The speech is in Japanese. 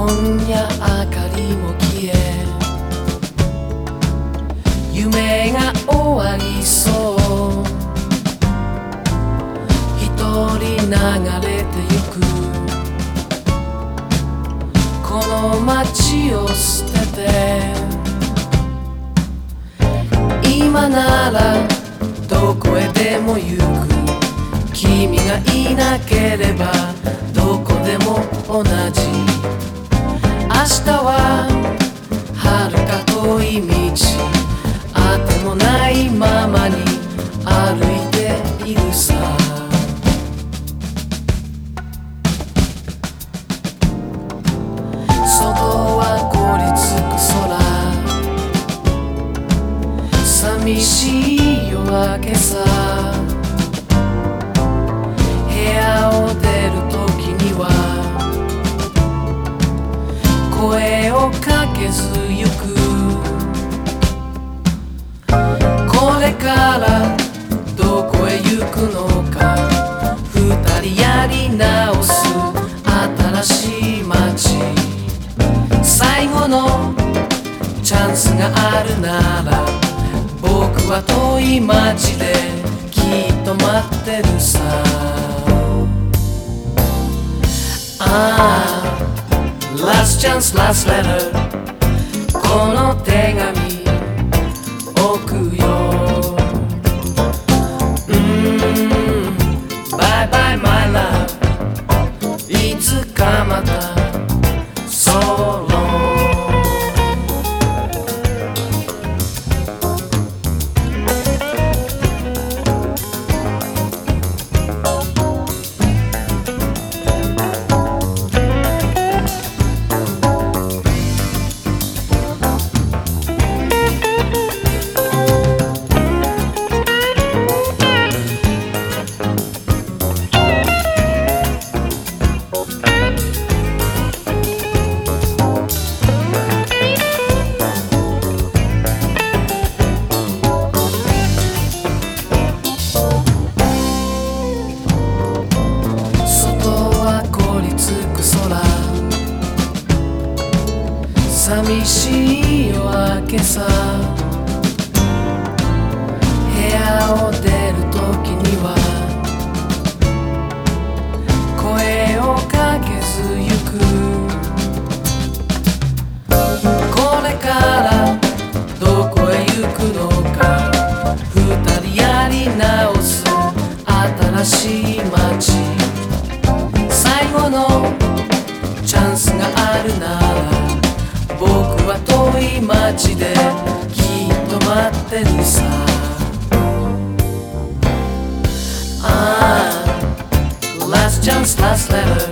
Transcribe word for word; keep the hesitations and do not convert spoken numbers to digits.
今夜明かりも消え夢が終わりそう一人流れてゆくこの街を捨てて今ならどこへでも行く君がいなければどこでも同じ明日は遥か遠い道あてもないままに歩いているさ外は凍りつく空寂しい夜明けさ部屋を出る時には声をかけずゆくこれからどこへ行くのか二人やり直す新しい街最後のチャンスがあるなら僕は遠い街できっと待ってるさああ Last chance, last letter この手紙置くようーん Bye bye my love いつかまた So long寂しい夜明けさ部屋を出る時には声をかけずゆくこれからどこへ行くのか二人やり直す新しい街最後のチャンスがあるなら僕は遠い街できっと待ってるさああ Last chance, last letter